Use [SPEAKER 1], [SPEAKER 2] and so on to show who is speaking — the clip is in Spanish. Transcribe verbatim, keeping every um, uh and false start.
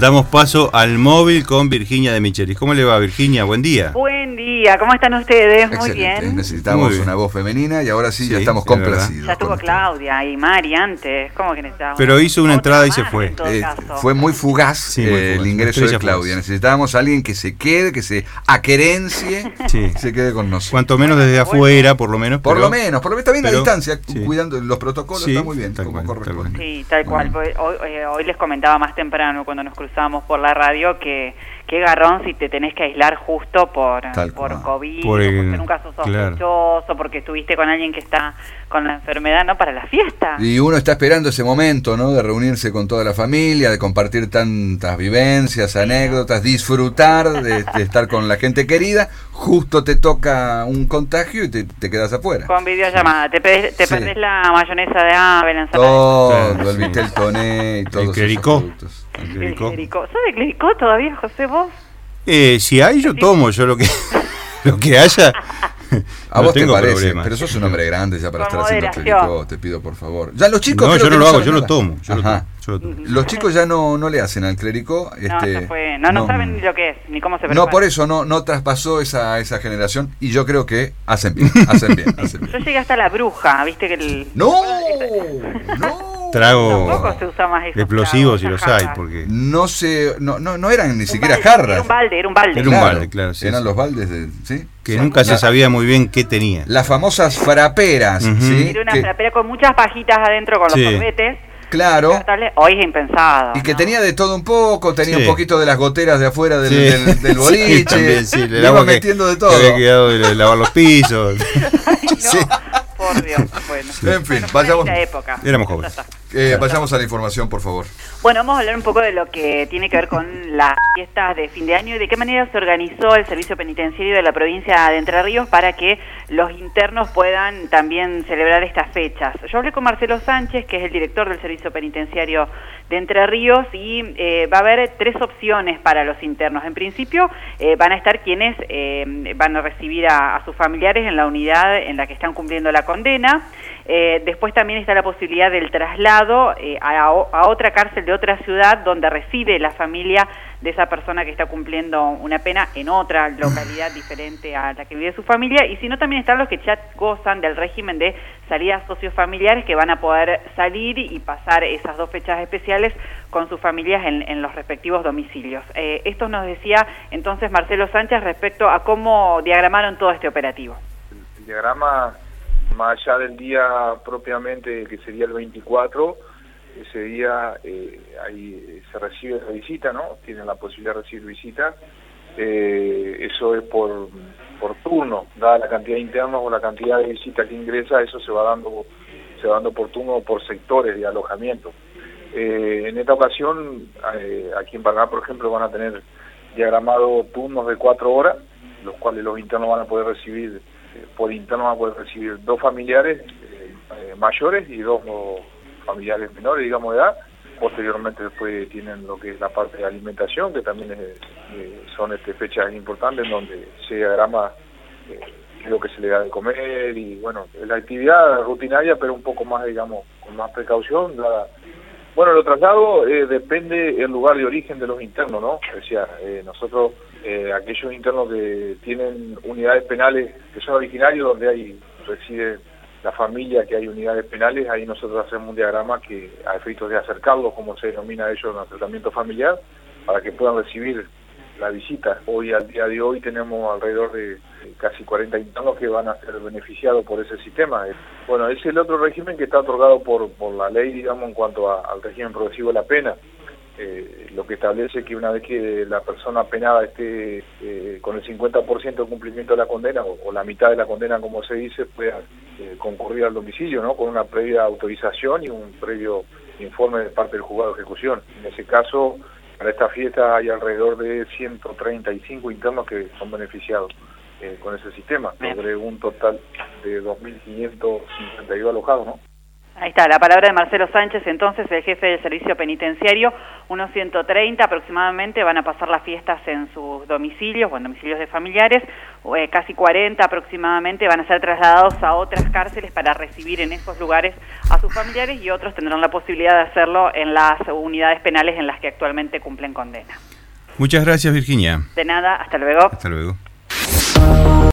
[SPEAKER 1] Damos paso al móvil con Virginia de Michelis. ¿Cómo le va, Virginia? Buen día.
[SPEAKER 2] Buen día, ¿cómo están ustedes? Muy
[SPEAKER 3] Excelente.
[SPEAKER 2] bien.
[SPEAKER 3] Necesitamos
[SPEAKER 1] Muy bien.
[SPEAKER 3] una voz femenina y ahora sí,
[SPEAKER 1] Sí,
[SPEAKER 3] ya estamos
[SPEAKER 1] es
[SPEAKER 3] complacidos.
[SPEAKER 2] Ya estuvo
[SPEAKER 3] con esto.
[SPEAKER 2] Claudia y Mari antes. ¿Cómo que necesitábamos?
[SPEAKER 1] Pero hizo una
[SPEAKER 2] Otra
[SPEAKER 1] entrada y se
[SPEAKER 2] más,
[SPEAKER 1] fue.
[SPEAKER 2] en todo
[SPEAKER 3] Eh,
[SPEAKER 2] caso.
[SPEAKER 3] fue muy fugaz,
[SPEAKER 1] Sí, muy
[SPEAKER 3] eh,
[SPEAKER 1] fugaz.
[SPEAKER 3] el ingreso
[SPEAKER 1] Estrella
[SPEAKER 3] de Claudia.
[SPEAKER 1] fugaz.
[SPEAKER 3] Necesitábamos a alguien que se quede, que se aquerencie,
[SPEAKER 1] Sí.
[SPEAKER 3] se quede con nosotros.
[SPEAKER 1] Cuanto menos desde afuera, por lo menos.
[SPEAKER 3] Por
[SPEAKER 1] pero-
[SPEAKER 3] lo menos, por lo menos está bien
[SPEAKER 1] pero-
[SPEAKER 3] a distancia,
[SPEAKER 1] sí.
[SPEAKER 3] cuidando los protocolos,
[SPEAKER 1] Sí,
[SPEAKER 3] está muy bien,
[SPEAKER 1] tal
[SPEAKER 3] como
[SPEAKER 1] cual, tal
[SPEAKER 3] corresponde.
[SPEAKER 2] Sí, tal cual.
[SPEAKER 3] Muy bien.
[SPEAKER 2] Hoy, eh, hoy les comentaba más temprano cuando nos cruzábamos por la radio que qué garrón si te tenés que aislar justo por,
[SPEAKER 3] Tal
[SPEAKER 2] por
[SPEAKER 3] cual.
[SPEAKER 2] COVID,
[SPEAKER 1] Por
[SPEAKER 2] o
[SPEAKER 1] el-
[SPEAKER 2] por ser un caso
[SPEAKER 1] claro.
[SPEAKER 2] sospechoso, porque estuviste con alguien que está con la enfermedad, ¿no? Para la fiesta.
[SPEAKER 3] Y uno está esperando ese momento, ¿no? De reunirse con toda la familia, de compartir tantas vivencias, anécdotas, disfrutar de, de estar con la gente querida. Justo te toca un contagio y te, te quedas afuera.
[SPEAKER 2] Con videollamada. Te, perdés, te
[SPEAKER 3] Sí.
[SPEAKER 2] perdés la mayonesa de ave, la ensalada
[SPEAKER 3] Todo,
[SPEAKER 1] Claro,
[SPEAKER 3] el
[SPEAKER 1] sí.
[SPEAKER 3] vitel toné y todos esos
[SPEAKER 1] clericó.
[SPEAKER 3] productos.
[SPEAKER 1] El
[SPEAKER 2] de... El
[SPEAKER 1] clericó.
[SPEAKER 2] clericó. ¿Sos de clericó todavía, José, vos?
[SPEAKER 1] Eh, si hay, yo tomo. Yo lo que, lo que haya.
[SPEAKER 3] A
[SPEAKER 1] no
[SPEAKER 3] vos te
[SPEAKER 1] tengo
[SPEAKER 3] parece,
[SPEAKER 1] problema.
[SPEAKER 3] pero sos un hombre grande ya para
[SPEAKER 2] Con
[SPEAKER 3] estar haciendo
[SPEAKER 2] moderación.
[SPEAKER 3] clericó, te pido por favor. Ya los chicos
[SPEAKER 1] No,
[SPEAKER 3] creo
[SPEAKER 1] yo
[SPEAKER 3] que
[SPEAKER 1] no lo hago,
[SPEAKER 3] saben
[SPEAKER 1] yo lo
[SPEAKER 3] nada.
[SPEAKER 1] tomo. Yo lo
[SPEAKER 3] Ajá.
[SPEAKER 1] tomo, yo lo tomo.
[SPEAKER 3] Los chicos ya no, no le hacen al clericó.
[SPEAKER 2] No,
[SPEAKER 3] Este,
[SPEAKER 2] ya fue. No, no, saben ni lo que es, ni cómo se prepara.
[SPEAKER 3] No, por eso no, no traspasó esa, esa generación y yo creo que hacen bien, hacen bien, hacen
[SPEAKER 2] Yo
[SPEAKER 3] bien.
[SPEAKER 2] llegué hasta la bruja, viste que el...
[SPEAKER 3] ¡No! ¡No!
[SPEAKER 1] Trago
[SPEAKER 2] Tampoco se usa más eso.
[SPEAKER 1] explosivos si los hay, porque
[SPEAKER 3] No se, no, no, no eran ni siquiera
[SPEAKER 2] Era
[SPEAKER 3] jarras.
[SPEAKER 2] un balde, era un balde.
[SPEAKER 1] Era un balde, claro, sí,
[SPEAKER 3] Eran
[SPEAKER 1] sí.
[SPEAKER 3] los baldes de, ¿sí?
[SPEAKER 1] que nunca se sabía muy bien qué tenía.
[SPEAKER 3] Las famosas fraperas,
[SPEAKER 1] Ujú.
[SPEAKER 3] ¿sí?
[SPEAKER 2] Era una
[SPEAKER 3] Que-
[SPEAKER 2] frapera con muchas pajitas adentro con los
[SPEAKER 1] Sí.
[SPEAKER 2] sorbetes.
[SPEAKER 3] claro.
[SPEAKER 2] Hoy es impensado.
[SPEAKER 3] Y que
[SPEAKER 2] ¿no?
[SPEAKER 3] tenía de todo un poco, tenía
[SPEAKER 1] Sí.
[SPEAKER 3] un poquito de las goteras de afuera del,
[SPEAKER 1] Sí.
[SPEAKER 3] del, del boliche,
[SPEAKER 1] Sí, también, sí, el
[SPEAKER 3] le iba
[SPEAKER 1] agua que-
[SPEAKER 3] metiendo de
[SPEAKER 1] que
[SPEAKER 3] todo.
[SPEAKER 1] había quedado de lavar los pisos.
[SPEAKER 2] No,
[SPEAKER 3] Sí.
[SPEAKER 2] por Dios. Bueno,
[SPEAKER 3] En fin,
[SPEAKER 2] Bueno, fue
[SPEAKER 3] vayamos,
[SPEAKER 2] una época.
[SPEAKER 1] Éramos
[SPEAKER 2] Ya
[SPEAKER 1] jóvenes.
[SPEAKER 2] está.
[SPEAKER 3] eh, vayamos a la información, por favor.
[SPEAKER 2] Bueno, vamos a hablar un poco de lo que tiene que ver con las fiestas de fin de año y de qué manera se organizó el servicio penitenciario de la provincia de Entre Ríos para que los internos puedan también celebrar estas fechas. Yo hablé con Marcelo Sánchez, que es el director del servicio penitenciario de Entre Ríos, y eh, va a haber tres opciones para los internos. En principio eh, van a estar quienes eh, van a recibir a, a sus familiares en la unidad en la que están cumpliendo la condena. Eh, después también está la posibilidad del traslado eh, a, a otra cárcel de otra ciudad donde reside la familia de esa persona que está cumpliendo una pena en otra localidad diferente a la que vive su familia. Y si no, también están los que ya gozan del régimen de salidas sociofamiliares, que van a poder salir y pasar esas dos fechas especiales con sus familias en, en los respectivos domicilios. Eh, esto nos decía entonces Marcelo Sánchez respecto a cómo diagramaron todo este operativo.
[SPEAKER 4] El diagrama, más allá del día propiamente, que sería el veinticuatro, ese día eh, ahí se recibe la visita, ¿no? Tienen la posibilidad de recibir visitas. Eh, eso es por, por turno, dada la cantidad de internos o la cantidad de visitas que ingresa, eso se va dando, se va dando por turno o por sectores de alojamiento. Eh, en esta ocasión, eh, aquí en Paraná, por ejemplo, van a tener diagramado turnos de cuatro horas, los cuales los internos van a poder recibir, eh, por interno van a poder recibir dos familiares eh, eh, mayores y dos oh, familiares menores, digamos, de edad. Posteriormente después tienen lo que es la parte de alimentación, que también es, eh, son este, fechas importantes en donde se diagrama eh, lo que se le da de comer y, bueno, la actividad rutinaria, pero un poco más, digamos, con más precaución, dada. Bueno, lo traslado eh, depende del lugar de origen de los internos, ¿no? O sea, eh, nosotros, eh, aquellos internos que tienen unidades penales que son originarios, donde hay reside la familia, que hay unidades penales, ahí nosotros hacemos un diagrama que a efectos de acercarlos, como se denomina ellos, en acercamiento familiar, para que puedan recibir la visita. Hoy, al día de hoy, tenemos alrededor de casi cuarenta internos que van a ser beneficiados por ese sistema. Bueno, es el otro régimen que está otorgado por, por la ley, digamos, en cuanto a, al régimen progresivo de la pena, eh, lo que establece que una vez que la persona penada esté eh, con el cincuenta por ciento de cumplimiento de la condena, o, o la mitad de la condena, como se dice, pueda eh, concurrir al domicilio, ¿no? Con una previa autorización y un previo informe de parte del juzgado de ejecución. En ese caso, para esta fiesta hay alrededor de ciento treinta y cinco internos que son beneficiados eh, con ese sistema, sobre un total de dos mil quinientos cincuenta y dos alojados, ¿no?
[SPEAKER 2] Ahí está, la palabra de Marcelo Sánchez, entonces, el jefe del servicio penitenciario. Unos ciento treinta aproximadamente van a pasar las fiestas en sus domicilios o en domicilios de familiares, eh, casi cuarenta aproximadamente, van a ser trasladados a otras cárceles para recibir en esos lugares a sus familiares, y otros tendrán la posibilidad de hacerlo en las unidades penales en las que actualmente cumplen condena.
[SPEAKER 1] Muchas gracias, Virginia.
[SPEAKER 2] De nada, hasta luego.
[SPEAKER 1] Hasta luego.